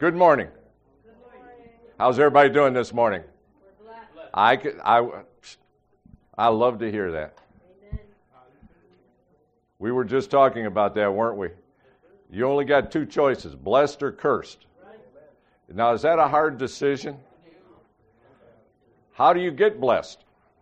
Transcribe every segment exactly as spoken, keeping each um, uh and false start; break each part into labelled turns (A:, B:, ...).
A: Good morning.
B: Good morning.
A: How's everybody doing this morning?
B: We're blessed.
A: I, could, I, I love to hear that.
B: Amen.
A: We were just talking about that, weren't we? You only got two choices, blessed or cursed. Now, is that a hard decision? How do you get blessed?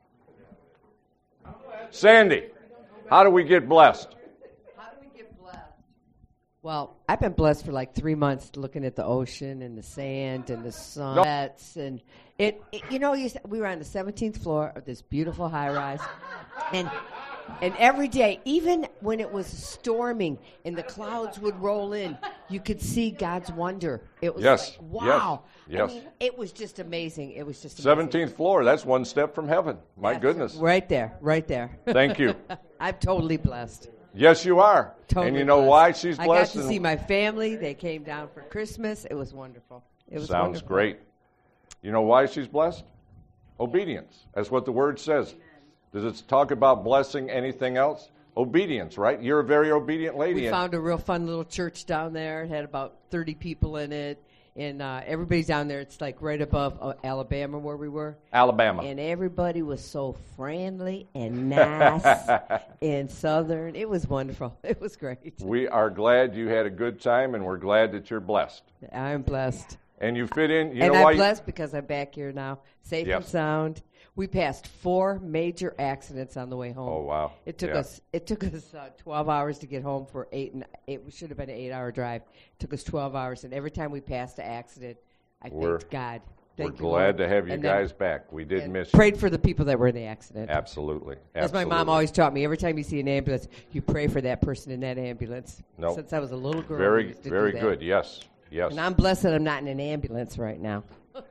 A: Sandy, how do we get blessed?
C: How do we get blessed? Well, I've been blessed for like three months looking at the ocean and the sand and the sunsets. And it, it you know, you, we were on the seventeenth floor of this beautiful high rise. And and every day, even when it was storming and the clouds would roll in, you could see God's wonder. It was
A: Yes,
C: like, wow.
A: yes, yes.
C: I mean, it was just amazing. It was just amazing.
A: seventeenth floor, that's one step from heaven. My
C: That's
A: goodness.
C: Right there, right there.
A: Thank you.
C: I'm totally blessed.
A: Yes, you are.
C: Totally
A: and you know
C: blessed.
A: why she's blessed?
C: I got to
A: And-
C: see my family. They came down for Christmas. It was wonderful. It was
A: Sounds
C: wonderful.
A: great. You know why she's blessed? Obedience. That's what the word says. Does it talk about blessing anything else? Obedience, right? You're a very obedient lady.
C: We
A: and-
C: found a real fun little church down there. It had about thirty people in it. And uh, everybody's down there. It's like right above uh, Alabama where we were.
A: Alabama.
C: And everybody was so friendly and nice and southern. It was wonderful. It was great.
A: We are glad you had a good time, and we're glad that you're blessed.
C: I'm blessed.
A: And you fit in. You
C: and
A: know
C: I'm
A: why?
C: blessed because I'm back here now, safe
A: Yes.
C: and sound. We passed four major accidents on the way home.
A: Oh wow!
C: It took
A: Yeah.
C: us. It took us uh, twelve hours to get home for eight. And it should have been an eight-hour drive. It took us twelve hours, and every time we passed an accident, I
A: We're-
C: thanked God.
A: We're
C: Thank you,
A: glad
C: Lord.
A: to have you
C: And then-
A: guys back. We did
C: and
A: miss you.
C: prayed for the people that were in the accident.
A: Absolutely.
C: As my mom
A: Absolutely.
C: always taught me, every time you see an ambulance, you pray for that person in that ambulance.
A: Nope.
C: Since I was a little girl, we
A: Very,
C: used to
A: very
C: do that.
A: good. Yes, yes.
C: And I'm blessed that I'm not in an ambulance right now.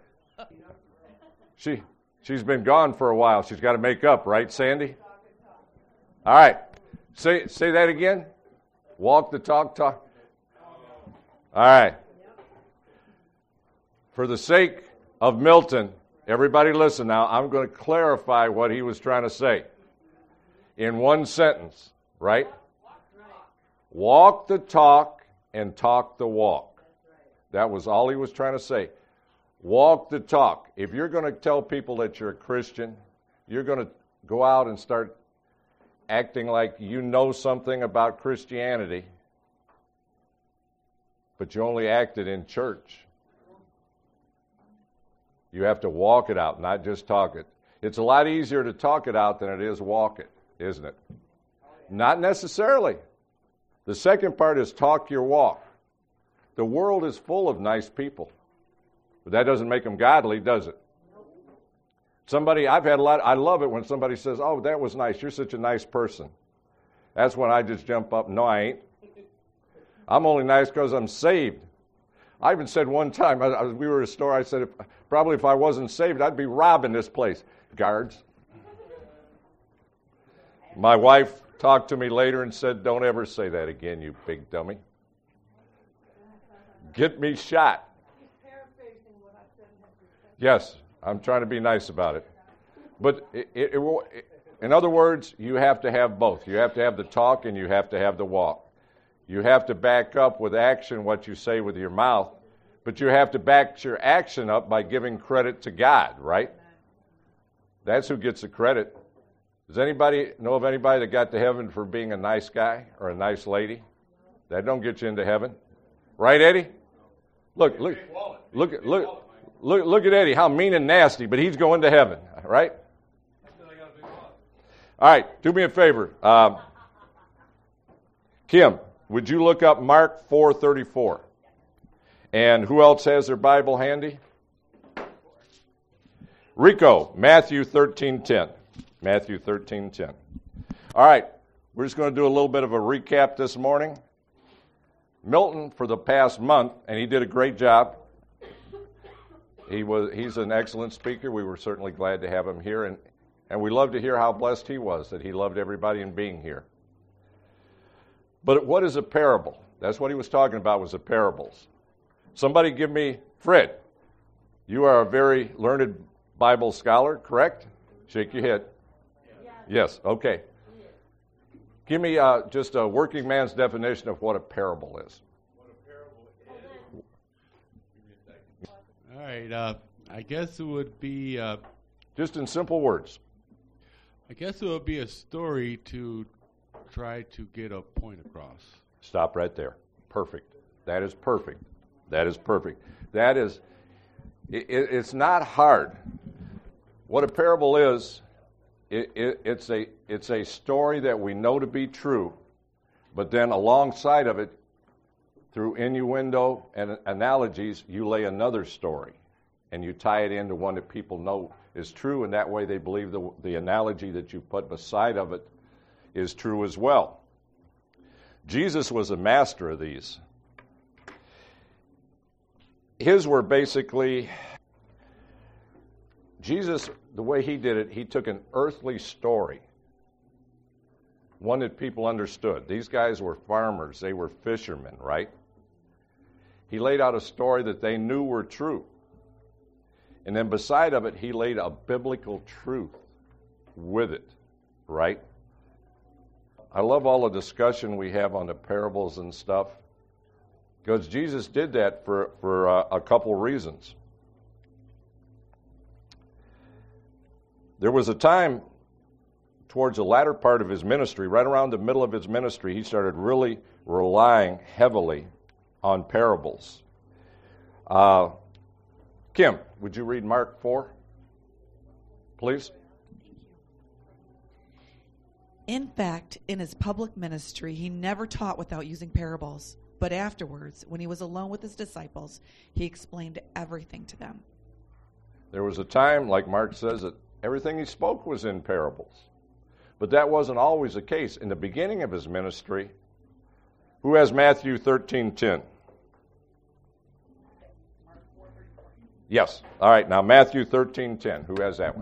A: She, she's been gone for a while. She's got to make up, right, Sandy? All right. Say, say that again. Walk the talk, talk. All right. For the sake of Milton, everybody listen now. I'm going to clarify what he was trying to say. In one sentence, right? Walk the talk and talk the walk. That was all he was trying to say. Walk the talk. If you're going to tell people that you're a Christian, you're going to go out and start acting like you know something about Christianity, but you only acted in church. You have to walk it out, not just talk it. It's a lot easier to talk it out than it is walk it, isn't it? Not necessarily. The second part is talk your walk. The world is full of nice people. But that doesn't make them godly, does it? Somebody, I've had a lot, I love it when somebody says, oh, that was nice, you're such a nice person. That's when I just jump up, no, I ain't. I'm only nice because I'm saved. I even said one time, I, I, we were at a store, I said, if, probably if I wasn't saved, I'd be robbing this place. Guards. My wife talked to me later and said, don't ever say that again, you big dummy. Get me shot. Yes, I'm trying to be nice about it. But it, it, it will, it, in other words, you have to have both. You have to have the talk and you have to have the walk. You have to back up with action what you say with your mouth, but you have to back your action up by giving credit to God, right? That's who gets the credit. Does anybody know of anybody that got to heaven for being a nice guy or a nice lady? That don't get you into heaven. Right, Eddie? Look, look, look, look. Look, look at Eddie, how mean and nasty, but he's going to heaven, right? All right, do me a favor. Um, Kim, would you look up Mark four thirty-four? And who else has their Bible handy? Rico, Matthew thirteen ten. Matthew thirteen ten. All right, we're just going to do a little bit of a recap this morning. Milton, for the past month, and he did a great job. He was he's an excellent speaker. We were certainly glad to have him here, and, and we love to hear how blessed he was, that he loved everybody in being here. But what is a parable? That's what he was talking about, was the parables. Somebody give me, Fred, you are a very learned Bible scholar, correct? Shake your head.
B: Yes.
A: Yes, okay. Give me uh, just a working man's definition of what a parable is.
D: What a parable is, right. Uh, I guess it would be. Uh,
A: Just in simple words.
D: I guess it would be a story to try to get a point across.
A: Stop right there. Perfect. That is perfect. That is perfect. That is, it, it's not hard. What a parable is, it, it, it's a it's a story that we know to be true, but then alongside of it, through innuendo and analogies, you lay another story, and you tie it into one that people know is true, and that way they believe the, the analogy that you put beside of it is true as well. Jesus was a master of these. His were basically, Jesus, the way he did it, he took an earthly story, one that people understood. These guys were farmers, they were fishermen, right? He laid out a story that they knew were true. And then beside of it, he laid a biblical truth with it, right? I love all the discussion we have on the parables and stuff, because Jesus did that for, for uh, a couple reasons. There was a time towards the latter part of his ministry, right around the middle of his ministry, he started really relying heavily on parables. Uh, Kim, would you read Mark four, please?
E: In fact, in his public ministry, he never taught without using parables. But afterwards, when he was alone with his disciples, he explained everything to them.
A: There was a time, like Mark says, that everything he spoke was in parables. But that wasn't always the case. In the beginning of his ministry, who has Matthew thirteen ten? Yes. All right, now Matthew thirteen ten. Who has that one?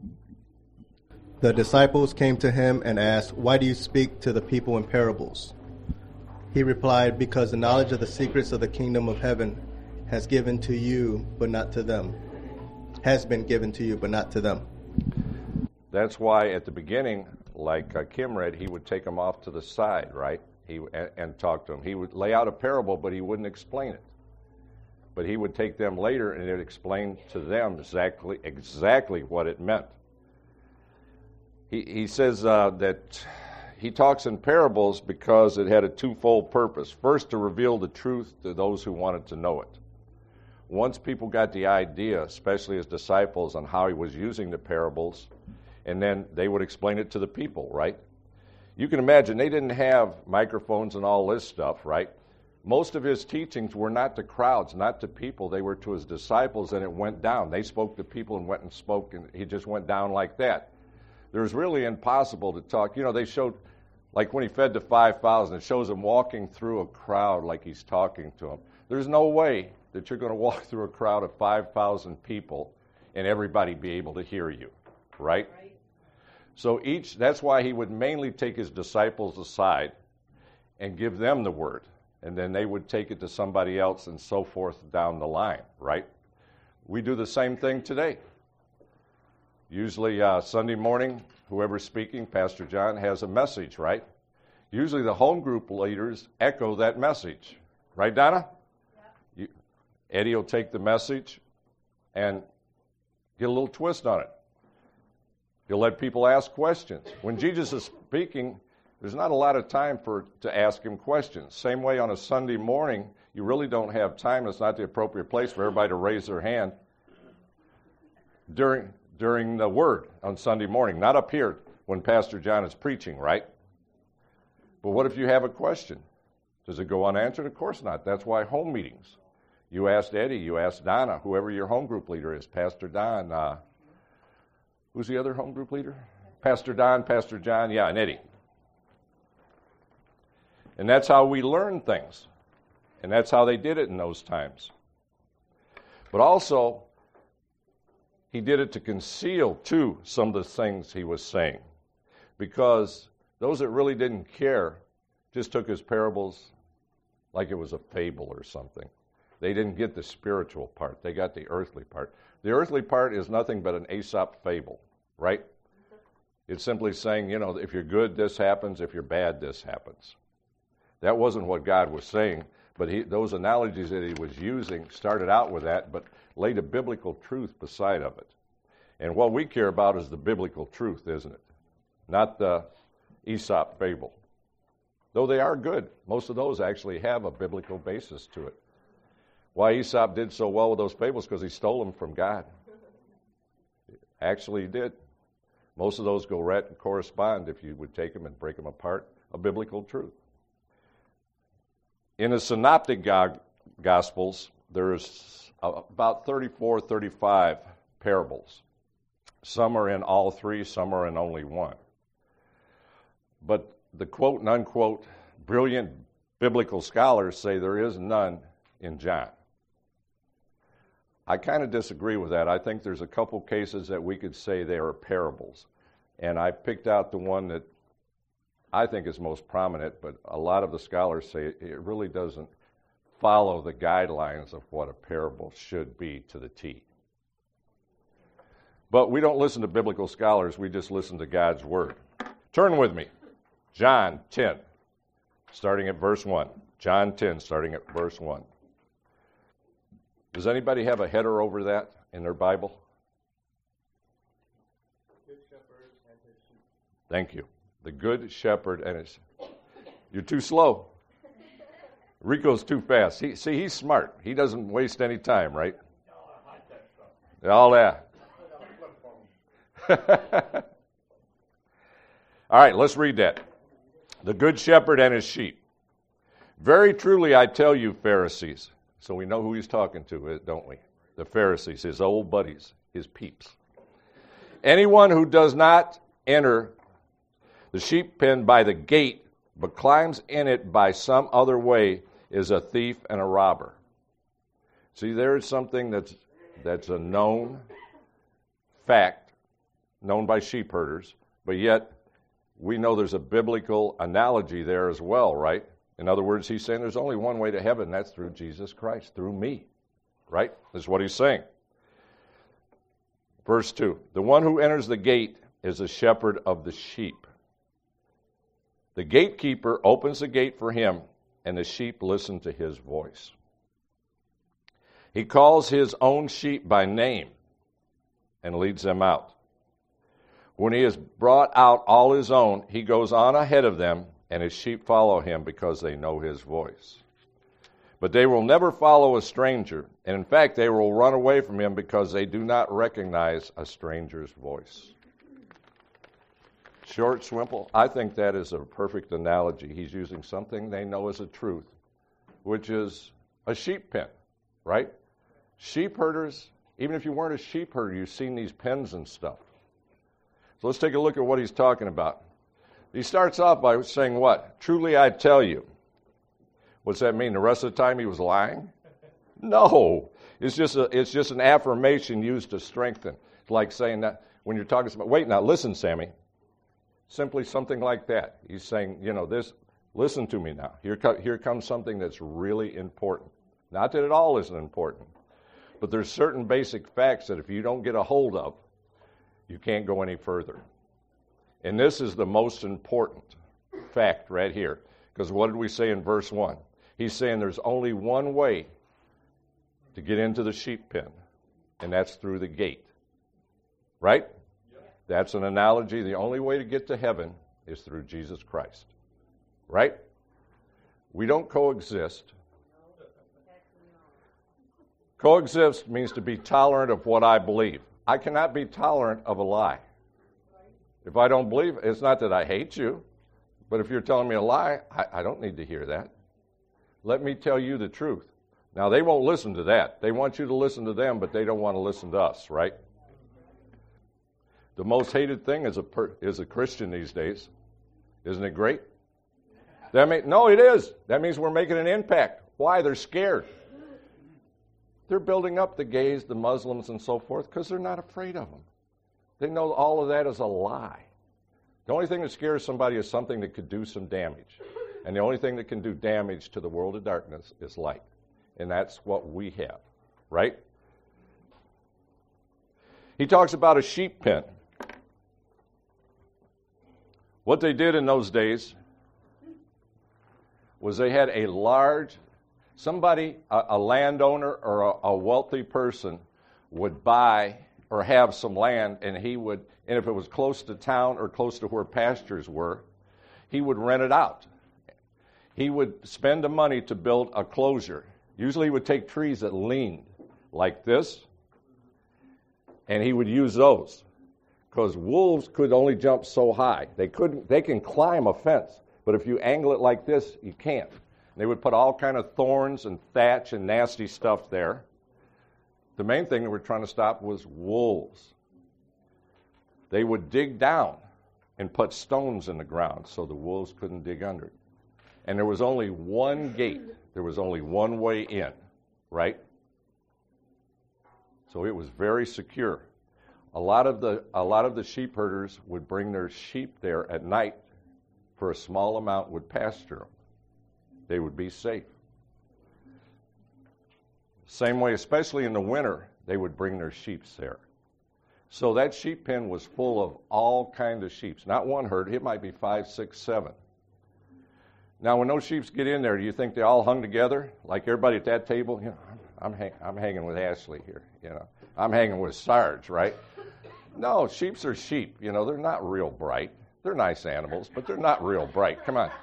F: The disciples came to him and asked, "Why do you speak to the people in parables?" He replied, "Because the knowledge of the secrets of the kingdom of heaven has given to you, but not to them. Has been given to you, but not to them."
A: That's why at the beginning, like uh, Kim read, he would take them off to the side, right? He and, and talk to them. He would lay out a parable, but he wouldn't explain it. But he would take them later and it explained to them exactly exactly what it meant. He he says uh, that he talks in parables because it had a twofold purpose. First, to reveal the truth to those who wanted to know it. Once people got the idea, especially his disciples, on how he was using the parables, and then they would explain it to the people, right? You can imagine they didn't have microphones and all this stuff, right? Most of his teachings were not to crowds, not to people. They were to his disciples, and it went down. They spoke to people and went and spoke, and he just went down like that. It was really impossible to talk. You know, they showed, like when he fed the five thousand, it shows him walking through a crowd like he's talking to them. There's no way that you're going to walk through a crowd of five thousand people and everybody be able to hear you, right? right? So each, that's why he would mainly take his disciples aside and give them the word. And then they would take it to somebody else and so forth down the line, right? We do the same thing today. Usually uh, Sunday morning, whoever's speaking, Pastor John, has a message, right? Usually the home group leaders echo that message. Right, Donna? Yeah. You, Eddie will take the message and get a little twist on it. He'll let people ask questions. When Jesus is speaking, there's not a lot of time for to ask him questions. Same way on a Sunday morning, you really don't have time. It's not the appropriate place for everybody to raise their hand during during the word on Sunday morning, not up here when Pastor John is preaching, right? But what if you have a question? Does it go unanswered? Of course not. That's why home meetings. You asked Eddie, you asked Donna, whoever your home group leader is, Pastor Don. Uh, who's the other home group leader? Pastor Don, Pastor John, yeah, and Eddie. And that's how we learn things. And that's how they did it in those times. But also, he did it to conceal, too, some of the things he was saying. Because those that really didn't care just took his parables like it was a fable or something. They didn't get the spiritual part. They got the earthly part. The earthly part is nothing but an Aesop fable, right? It's simply saying, you know, if you're good, this happens. If you're bad, this happens. That wasn't what God was saying. But he, those analogies that he was using started out with that, but laid a biblical truth beside of it. And what we care about is the biblical truth, isn't it? Not the Aesop fable. Though they are good, most of those actually have a biblical basis to it. Why Aesop did so well with those fables? Because he stole them from God. Actually, he did. Most of those go right and correspond, if you would take them and break them apart, a biblical truth. In the Synoptic go- Gospels, there's about thirty-four, thirty-five parables. Some are in all three, some are in only one. But the quote and unquote brilliant biblical scholars say there is none in John. I kind of disagree with that. I think there's a couple cases that we could say they are parables. And I picked out the one that I think is most prominent, but a lot of the scholars say it really doesn't follow the guidelines of what a parable should be to the T. But we don't listen to biblical scholars, we just listen to God's Word. Turn with me. John ten, starting at verse one. John ten, starting at verse one. Does anybody have a header over that in their Bible? Good shepherd and his sheep. Thank you. The good shepherd and his... You're too slow. Rico's too fast. He, see, he's smart. He doesn't waste any time, right? All that. All right, let's read that. The good shepherd and his sheep. Very truly I tell you, Pharisees. So we know who he's talking to, don't we? The Pharisees, his old buddies, his peeps. Anyone who does not enter the sheep pen by the gate, but climbs in it by some other way, is a thief and a robber. See, there is something that's that's a known fact, known by sheep herders, but yet we know there's a biblical analogy there as well, right? In other words, he's saying there's only one way to heaven, and that's through Jesus Christ, through me, right? That's what he's saying. Verse two, the one who enters the gate is the shepherd of the sheep. The gatekeeper opens the gate for him, and the sheep listen to his voice. He calls his own sheep by name and leads them out. When he has brought out all his own, he goes on ahead of them, and his sheep follow him because they know his voice. But they will never follow a stranger, and in fact, they will run away from him because they do not recognize a stranger's voice. Short, simple. I think that is a perfect analogy. He's using something they know as a truth, which is a sheep pen, right? Sheep herders, even if you weren't a sheep herder, you've seen these pens and stuff. So let's take a look at what he's talking about. He starts off by saying what? Truly I tell you. What's that mean? The rest of the time he was lying? No. It's just a, it's just an affirmation used to strengthen. It's like saying that when you're talking about, wait now, listen, Sammy. Simply something like that. He's saying, you know, this, listen to me now. Here, co- here comes something that's really important. Not that it all isn't important, but there's certain basic facts that if you don't get a hold of, you can't go any further. And this is the most important fact right here. Because what did we say in verse one? He's saying there's only one way to get into the sheep pen, and that's through the gate. Right? That's an analogy. The only way to get to heaven is through Jesus Christ. Right? We don't coexist. Coexist means to be tolerant of what I believe. I cannot be tolerant of a lie. If I don't believe, it's not that I hate you, but if you're telling me a lie, I, I don't need to hear that. Let me tell you the truth. Now, they won't listen to that. They want you to listen to them, but they don't want to listen to us, right? The most hated thing is a per, is a Christian these days. Isn't it great? That mean, no, it is. That means we're making an impact. Why? They're scared. They're building up the gays, the Muslims, and so forth because they're not afraid of them. They know all of that is a lie. The only thing that scares somebody is something that could do some damage. And the only thing that can do damage to the world of darkness is light. And that's what we have, right? He talks about a sheep pen. What they did in those days was they had a large, Somebody, a, a landowner or a, a wealthy person would buy or have some land, and he would, and if it was close to town or close to where pastures were, he would rent it out. He would spend the money to build a closure. Usually he would take trees that leaned like this, and he would use those because wolves could only jump so high. They couldn't. They can climb a fence, but if you angle it like this, you can't. They would put all kind of thorns and thatch and nasty stuff there. The main thing they were trying to stop was wolves. They would dig down and put stones in the ground so the wolves couldn't dig under it. And there was only one gate. There was only one way in, right? So it was very secure. A lot of the a lot of the sheep herders would bring their sheep there at night for a small amount, would pasture them. They would be safe. Same way, especially in the winter, they would bring their sheep there. So that sheep pen was full of all kinds of sheep. Not one herd, it might be five, six, seven. Now, when those sheep get in there, do you think they all hung together like everybody at that table? You know, I'm, I'm, hang, I'm hanging with Ashley here. You know, I'm hanging with Sarge, right? No, sheeps are sheep. You know, they're not real bright. They're nice animals, but they're not real bright. Come on.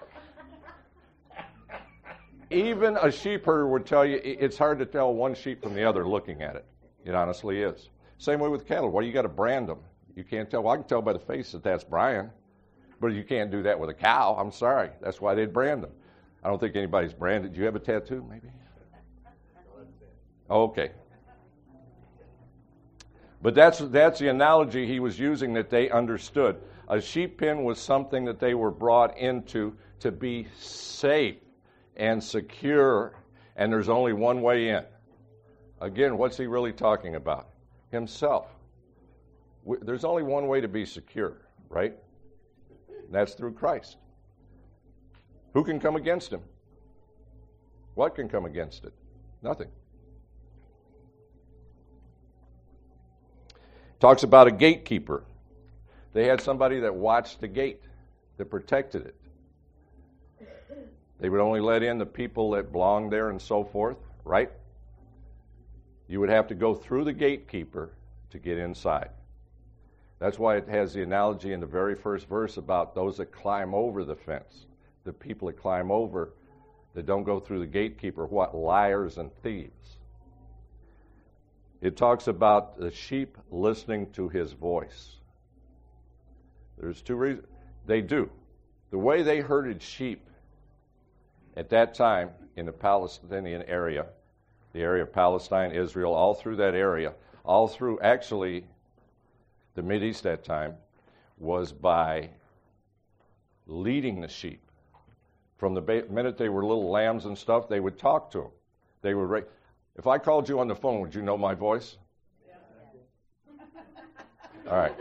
A: Even a sheep herder would tell you it's hard to tell one sheep from the other looking at it. It honestly is. Same way with cattle. Well, you got to brand them. You can't tell. Well, I can tell by the face that that's Brian, but you can't do that with a cow. I'm sorry. That's why they'd brand them. I don't think anybody's branded. Do you have a tattoo, maybe? Okay. But that's that's the analogy he was using that they understood. A sheep pen was something that they were brought into to be safe and secure, and there's only one way in. Again, what's he really talking about? Himself. There's only one way to be secure, right? And that's through Christ. Who can come against him? What can come against it? Nothing. Talks about a gatekeeper. They had somebody that watched the gate, that protected it. They would only let in the people that belonged there and so forth, right? You would have to go through the gatekeeper to get inside. That's why it has the analogy in the very first verse about those that climb over the fence. The people that climb over, that don't go through the gatekeeper, what? Liars and thieves. It talks about the sheep listening to his voice. There's two reasons. They do. The way they herded sheep at that time in the Palestinian area, the area of Palestine, Israel, all through that area, all through actually the Mideast that time, was by leading the sheep. From the ba- minute they were little lambs and stuff, they would talk to them. They would. Ra- if I called you on the phone, would you know my voice? Yeah. All right.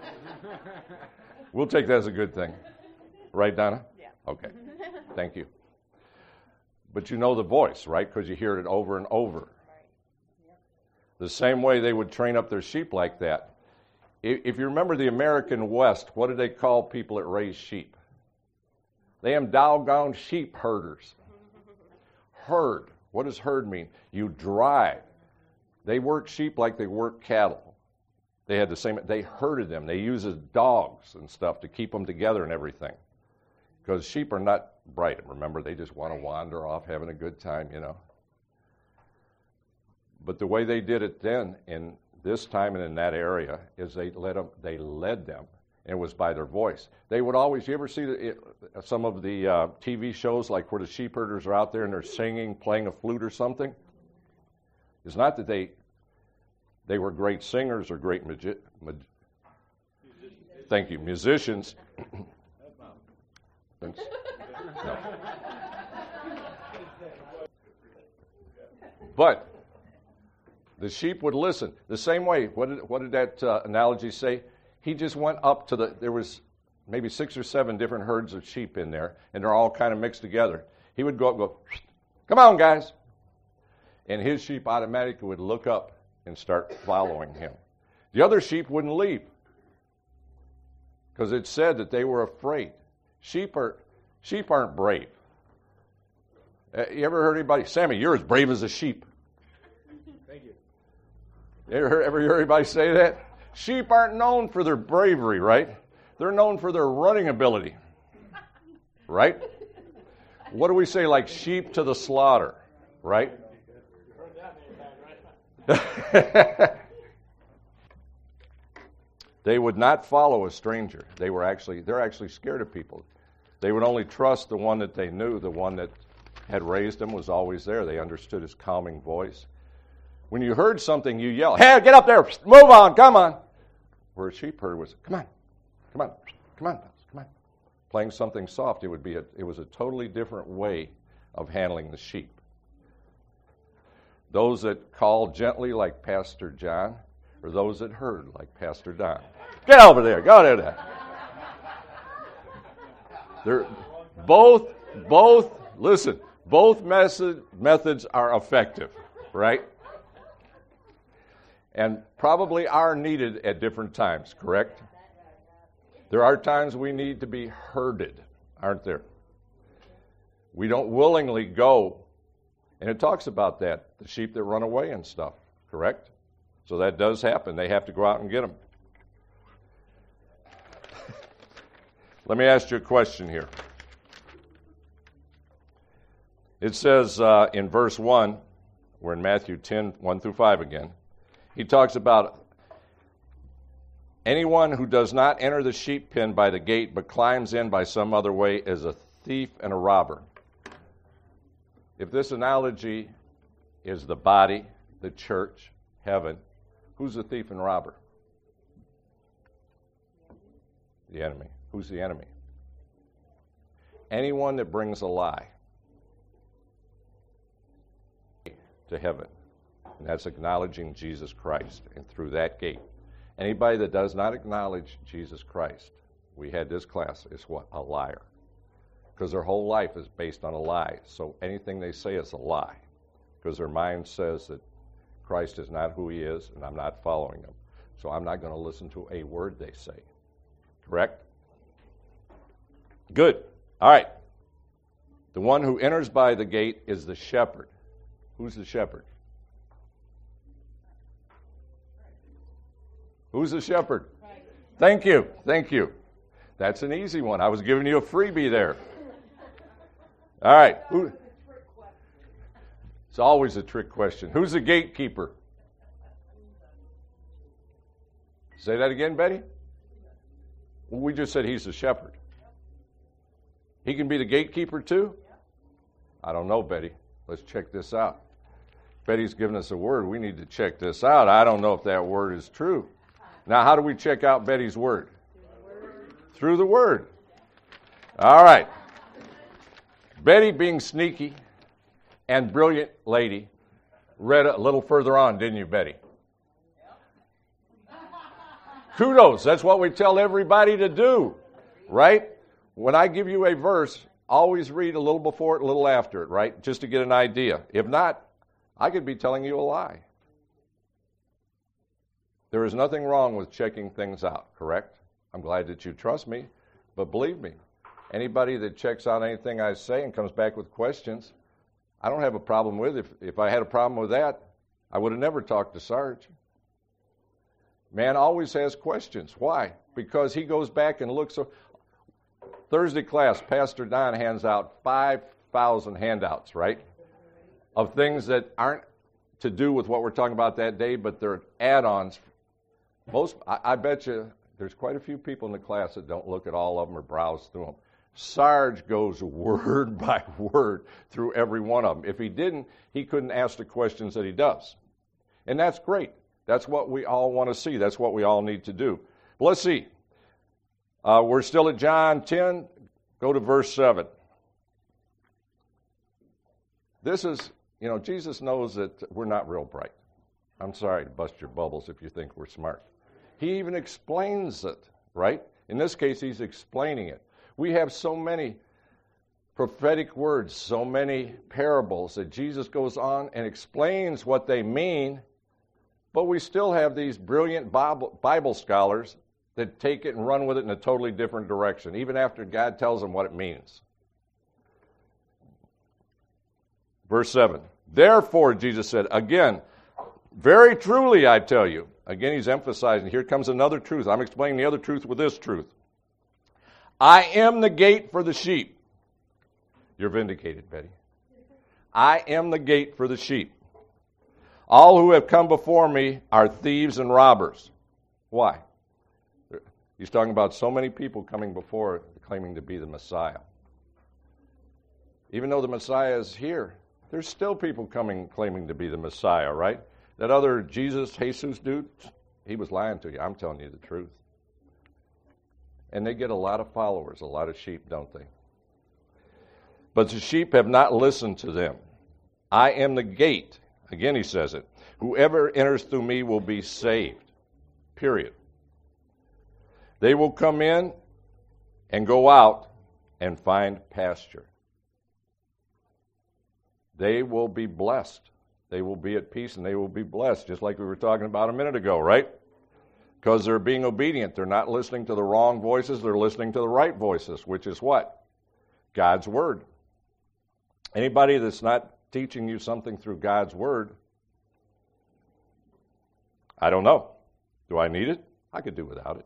A: We'll take that as a good thing. Right, Donna?
B: Yeah.
A: Okay. Thank you. But you know the voice, right? Because you hear it over and over.
B: Right. Yep.
A: The same way they would train up their sheep like that. If you remember the American West, what did they call people that raise sheep? They am doggone sheep herders. Herd. What does herd mean? You drive. They work sheep like they work cattle. They had the same, they herded them. They used as dogs and stuff to keep them together and everything. Because sheep are not bright. Remember, they just want to wander off having a good time, you know. But the way they did it then, in this time and in that area, is they led them, they led them, and it was by their voice. They would always, you ever see the, it, some of the uh, T V shows, like where the sheep herders are out there and they're singing, playing a flute or something? It's not that they they were great singers or great magi- mag- thank you, musicians. No. But the sheep would listen. The same way, what did, what did that uh, analogy say? He just went up to the, there was maybe six or seven different herds of sheep in there, and they're all kind of mixed together. He would go up and go, come on, guys. And his sheep automatically would look up and start following him. The other sheep wouldn't leave because it said that they were afraid. Sheep are sheep aren't brave. Uh, you ever heard anybody, Sammy, you're as brave as a sheep.
F: Thank you.
A: You ever heard, ever hear anybody say that? Sheep aren't known for their bravery, right? They're known for their running ability, right? What do we say, like sheep to the slaughter, right? They would not follow a stranger. They were actually, they're actually scared of people. They would only trust the one that they knew, the one that had raised them was always there. They understood his calming voice. When you heard something, you yell, "Hey, get up there, move on, come on." Where a sheep herd was, "Come on, come on, come on, come on." Playing something soft, it would be a, it was a totally different way of handling the sheep. Those that called gently, like Pastor John, or those that heard, like Pastor Don. Get over there, go there. They're both, both. Listen, both method, methods are effective, right? And probably are needed at different times, correct? There are times we need to be herded, aren't there? We don't willingly go. And it talks about that, the sheep that run away and stuff, correct? So that does happen. They have to go out and get them. Let me ask you a question here. It says uh, in verse one, we're in Matthew ten, one through five again. He talks about anyone who does not enter the sheep pen by the gate but climbs in by some other way is a thief and a robber. If this analogy is the body, the church, heaven, who's the thief and robber? The enemy. Who's the enemy? Anyone that brings a lie to heaven. And that's acknowledging Jesus Christ. And through that gate. Anybody that does not acknowledge Jesus Christ, we had this class, is what? A liar. Because their whole life is based on a lie. So anything they say is a lie. Because their mind says that Christ is not who he is, and I'm not following him. So I'm not going to listen to a word they say. Correct? Good. All right. The one who enters by the gate is the shepherd. Who's the shepherd? Who's the shepherd? Thank you. Thank you. That's an easy one. I was giving you a freebie there. All right. Who? It's always a trick question. Who's the gatekeeper? Say that again, Betty? Well, we just said he's the shepherd. He can be the gatekeeper too? I don't know, Betty. Let's check this out. Betty's given us a word. We need to check this out. I don't know if that word is true. Now, how do we check out Betty's word? Through the word. All right. Betty, being sneaky and brilliant lady, read a little further on, didn't you, Betty? Kudos. That's what we tell everybody to do, right? When I give you a verse, always read a little before it, a little after it, right? Just to get an idea. If not, I could be telling you a lie. There is nothing wrong with checking things out, correct? I'm glad that you trust me, but believe me, anybody that checks out anything I say and comes back with questions, I don't have a problem with it. If, if I had a problem with that, I would have never talked to Sarge. Man always has questions. Why? Because he goes back and looks. Thursday class, Pastor Don hands out five thousand handouts, right, of things that aren't to do with what we're talking about that day, but they're add-ons. Most, I, I bet you there's quite a few people in the class that don't look at all of them or browse through them. Sarge goes word by word through every one of them. If he didn't, he couldn't ask the questions that he does. And that's great. That's what we all want to see. That's what we all need to do. Well, let's see. Uh, we're still at John ten. Go to verse seven. This is, you know, Jesus knows that we're not real bright. I'm sorry to bust your bubbles if you think we're smart. He even explains it, right? In this case, he's explaining it. We have so many prophetic words, so many parables that Jesus goes on and explains what they mean, but we still have these brilliant Bible, Bible scholars that take it and run with it in a totally different direction, even after God tells them what it means. Verse seven. Therefore, Jesus said, again, very truly I tell you. Again, he's emphasizing, here comes another truth. I'm explaining the other truth with this truth. I am the gate for the sheep. You're vindicated, Betty. I am the gate for the sheep. All who have come before me are thieves and robbers. Why? He's talking about so many people coming before claiming to be the Messiah. Even though the Messiah is here, there's still people coming claiming to be the Messiah, right? That other Jesus, Jesus dude, he was lying to you. I'm telling you the truth. And they get a lot of followers, a lot of sheep, don't they? But the sheep have not listened to them. I am the gate. Again, he says it. Whoever enters through me will be saved. Period. They will come in and go out and find pasture. They will be blessed. They will be at peace and they will be blessed, just like we were talking about a minute ago, right? Because they're being obedient. They're not listening to the wrong voices. They're listening to the right voices, which is what? God's Word. Anybody that's not teaching you something through God's Word, I don't know. Do I need it? I could do without it.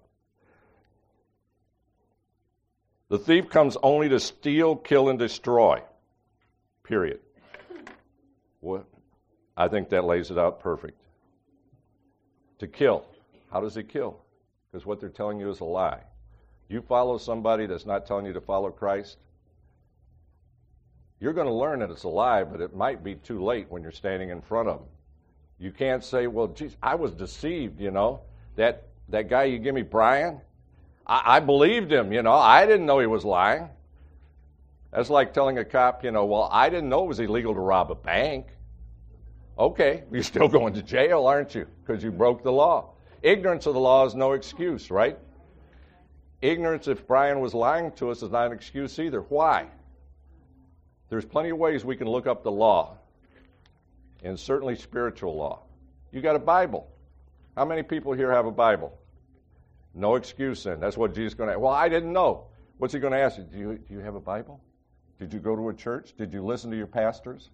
A: The thief comes only to steal, kill, and destroy. Period. What? I think that lays it out perfect. To kill. How does he kill? Because what they're telling you is a lie. You follow somebody that's not telling you to follow Christ, you're going to learn that it's a lie, but it might be too late when you're standing in front of them. You can't say, well, geez, I was deceived, you know. That that guy you give me, Brian, I, I believed him, you know. I didn't know he was lying. That's like telling a cop, you know, well, I didn't know it was illegal to rob a bank. Okay, you're still going to jail, aren't you? Because you broke the law. Ignorance of the law is no excuse, right? Ignorance, if Brian was lying to us, is not an excuse either. Why? There's plenty of ways we can look up the law, and certainly spiritual law. You got a Bible. How many people here have a Bible? No excuse then. That's what Jesus is going to ask. Well, I didn't know. What's he going to ask you? Do you, do you have a Bible? Did you go to a church? Did you listen to your pastors?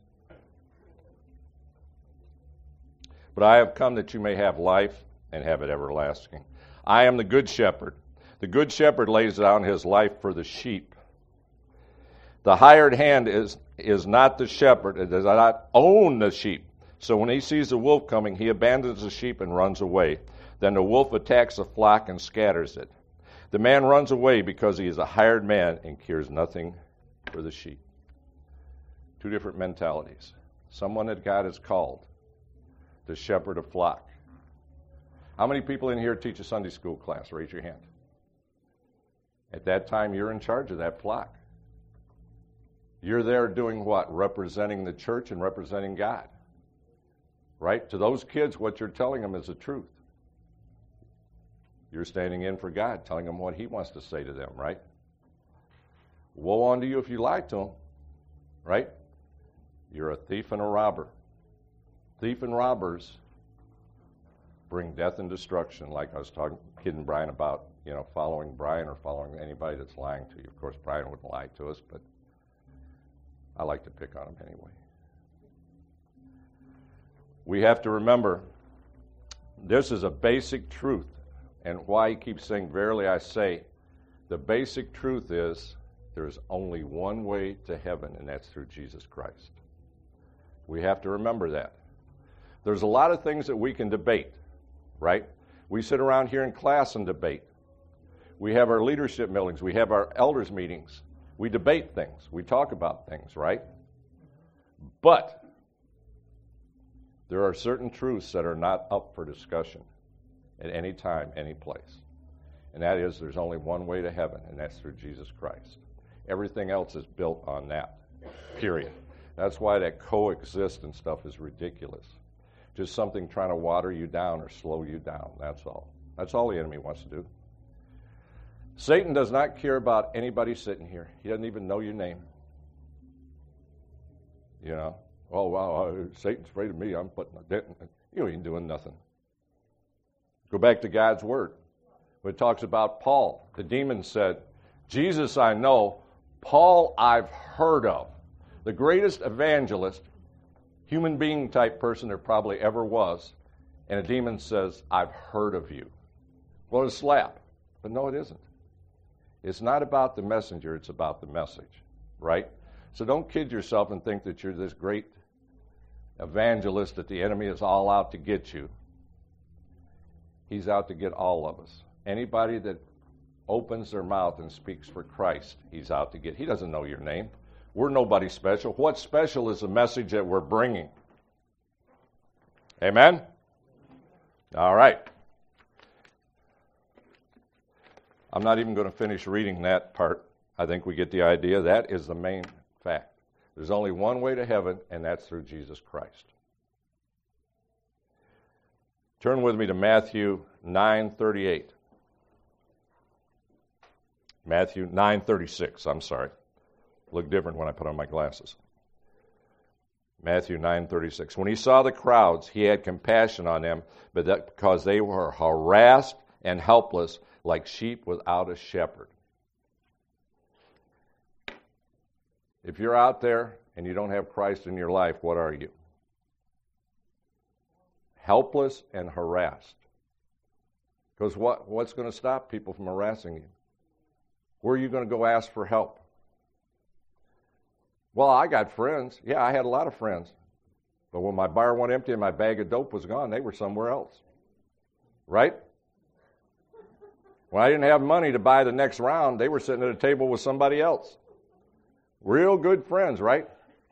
A: But I have come that you may have life and have it everlasting. I am the good shepherd. The good shepherd lays down his life for the sheep. The hired hand is, is not the shepherd. It does not own the sheep. So when he sees the wolf coming, he abandons the sheep and runs away. Then the wolf attacks the flock and scatters it. The man runs away because he is a hired man and cares nothing for the sheep. Two different mentalities. Someone that God has called to shepherd a flock. How many people in here teach a Sunday school class? Raise your hand. At that time, you're in charge of that flock. You're there doing what? Representing the church and representing God. Right? To those kids, what you're telling them is the truth. You're standing in for God, telling them what He wants to say to them, right? Woe unto you if you lie to them, right? You're a thief and a robber. Thief and robbers bring death and destruction, like I was talking, kidding Brian about, you know, following Brian or following anybody that's lying to you. Of course, Brian wouldn't lie to us, but I like to pick on him anyway. We have to remember this is a basic truth, and why he keeps saying, verily I say, the basic truth is there's only one way to heaven, and that's through Jesus Christ. We have to remember that. There's a lot of things that we can debate, right? We sit around here in class and debate. We have our leadership meetings. We have our elders meetings. We debate things. We talk about things, right? But there are certain truths that are not up for discussion at any time, any place. And that is there's only one way to heaven, and that's through Jesus Christ. Everything else is built on that, period. That's why that coexist and stuff is ridiculous. Just something trying to water you down or slow you down, that's all. That's all the enemy wants to do. Satan does not care about anybody sitting here. He doesn't even know your name. You know, oh, wow, Satan's afraid of me. I'm putting a dent in it. You ain't doing nothing. Go back to God's Word. When it talks about Paul, the demon said, Jesus I know, Paul I've heard of. The greatest evangelist human being type person there probably ever was, and a demon says, I've heard of you. Well, it's a slap. But no, it isn't. It's not about the messenger, it's about the message, right? So don't kid yourself and think that you're this great evangelist that the enemy is all out to get you. He's out to get all of us. Anybody that opens their mouth and speaks for Christ, he's out to get. He doesn't know your name. We're nobody special. What's special is the message that we're bringing. Amen? All right. I'm not even going to finish reading that part. I think we get the idea. That is the main fact. There's only one way to heaven, and that's through Jesus Christ. Turn with me to Matthew nine thirty-eight. Matthew nine thirty-six, I'm sorry. Look different when I put on my glasses. Matthew nine thirty-six. When he saw the crowds, he had compassion on them, but that because they were harassed and helpless like sheep without a shepherd. If you're out there and you don't have Christ in your life, what are you? Helpless and harassed. Because what, what's going to stop people from harassing you? Where are you going to go ask for help? Well, I got friends. Yeah, I had a lot of friends. But when my bar went empty and my bag of dope was gone, they were somewhere else. Right? When I didn't have money to buy the next round, they were sitting at a table with somebody else. Real good friends, right?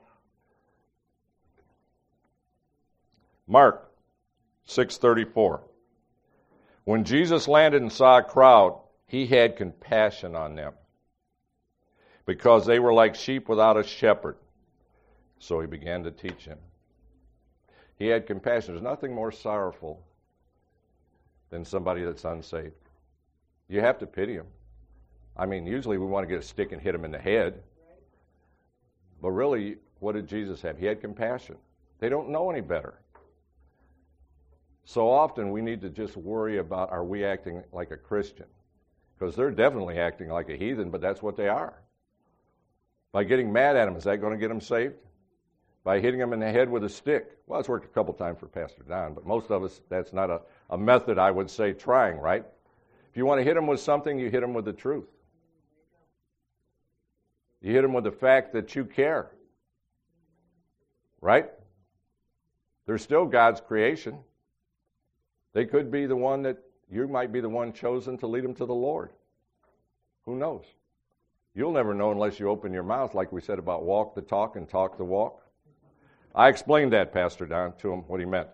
A: Mark six thirty-four. When Jesus landed and saw a crowd, he had compassion on them because they were like sheep without a shepherd. So he began to teach him. He had compassion. There's nothing more sorrowful than somebody that's unsaved. You have to pity him. I mean, usually we want to get a stick and hit him in the head. But really, what did Jesus have? He had compassion. They don't know any better. So often we need to just worry about, are we acting like a Christian? Because they're definitely acting like a heathen, but that's what they are. By getting mad at them, is that going to get them saved? By hitting them in the head with a stick? Well, it's worked a couple times for Pastor Don, but most of us, that's not a, a method I would say trying, right? If you want to hit them with something, you hit them with the truth. You hit them with the fact that you care. Right? They're still God's creation. They could be the one that, you might be the one chosen to lead them to the Lord. Who knows? You'll never know unless you open your mouth, like we said about walk the talk and talk the walk. I explained that, Pastor Don, to him, what he meant.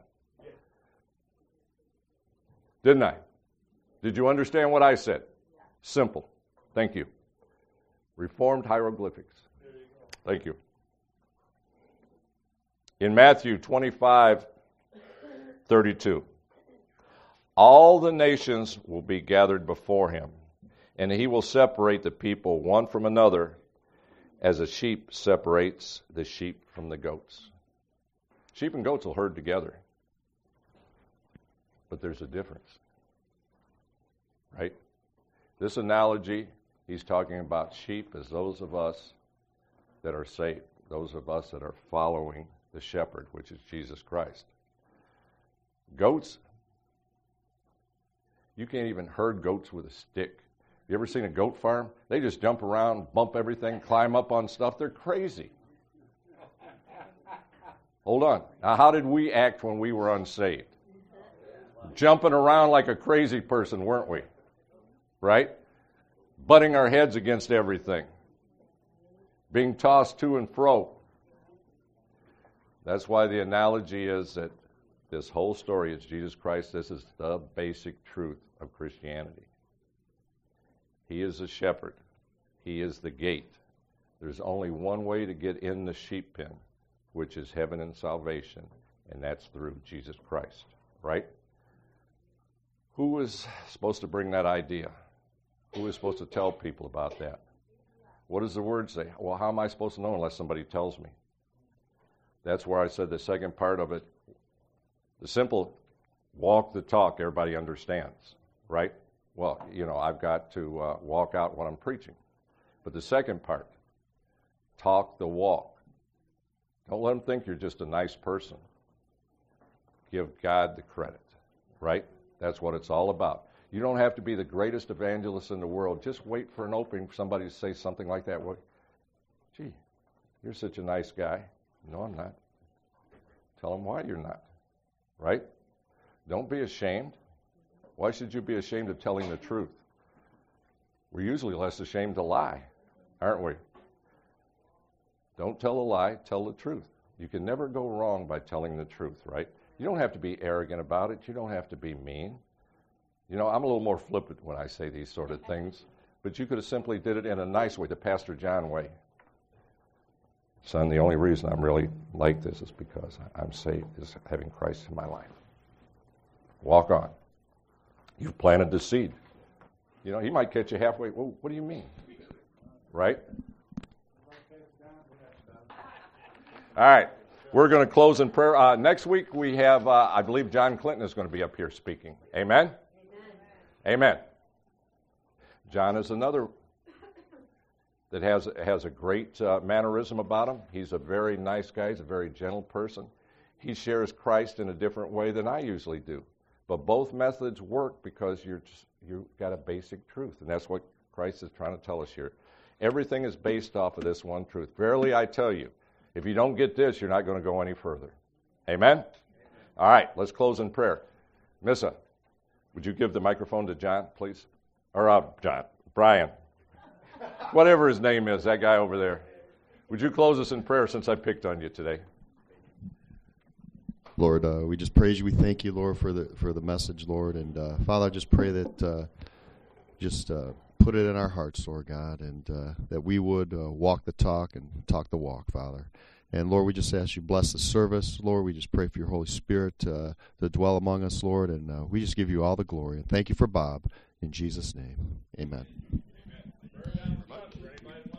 A: Didn't I? Did you understand what I said? Simple. Thank you. Reformed hieroglyphics. Thank you. In Matthew twenty-five thirty-two, all the nations will be gathered before him, and he will separate the people one from another as a sheep separates the sheep from the goats. Sheep and goats will herd together. But there's a difference. Right? This analogy, he's talking about sheep as those of us that are saved, those of us that are following the shepherd, which is Jesus Christ. Goats, you can't even herd goats with a stick. You ever seen a goat farm? They just jump around, bump everything, climb up on stuff. They're crazy. Hold on. Now, how did we act when we were unsaved? Jumping around like a crazy person, weren't we? Right? Butting our heads against everything. Being tossed to and fro. That's why the analogy is that this whole story is Jesus Christ. This is the basic truth of Christianity. He is the shepherd. He is the gate. There's only one way to get in the sheep pen, which is heaven and salvation, and that's through Jesus Christ, right? Who is supposed to bring that idea? Who is supposed to tell people about that? What does the word say? Well, how am I supposed to know unless somebody tells me? That's where I said the second part of it, the simple walk the talk, everybody understands, right? Well, you know, I've got to uh, walk out what I'm preaching. But the second part, talk the walk. Don't let them think you're just a nice person. Give God the credit, right? That's what it's all about. You don't have to be the greatest evangelist in the world. Just wait for an opening for somebody to say something like that. Well, gee, you're such a nice guy. No, I'm not. Tell them why you're not, right? Don't be ashamed. Why should you be ashamed of telling the truth? We're usually less ashamed to lie, aren't we? Don't tell a lie, tell the truth. You can never go wrong by telling the truth, right? You don't have to be arrogant about it. You don't have to be mean. You know, I'm a little more flippant when I say these sort of things, but you could have simply did it in a nice way, the Pastor John way. Son, the only reason I'm really like this is because I'm saved, is having Christ in my life. Walk on. You've planted the seed. You know, he might catch you halfway. Well, what do you mean? Right? All right. We're going to close in prayer. Uh, next week we have, uh, I believe John Clinton is going to be up here speaking. Amen? Amen. Amen. John is another that has has a great uh, mannerism about him. He's a very nice guy. He's a very gentle person. He shares Christ in a different way than I usually do. But both methods work because you're just, you've got a basic truth, and that's what Christ is trying to tell us here. Everything is based off of this one truth. Verily I tell you, if you don't get this, you're not going to go any further. Amen? Amen? All right, let's close in prayer. Missa, would you give the microphone to John, please? Or uh, John, Brian. Whatever his name is, that guy over there. Would you close us in prayer since I picked on you today?
G: Lord, uh, we just praise you. We thank you, Lord, for the for the message, Lord. And uh, Father, I just pray that uh, just uh, put it in our hearts, Lord God, and uh, that we would uh, walk the talk and talk the walk, Father. And Lord, we just ask you bless the service, Lord. We just pray for your Holy Spirit uh, to dwell among us, Lord. And uh, we just give you all the glory. And thank you for Bob. In Jesus' name, amen.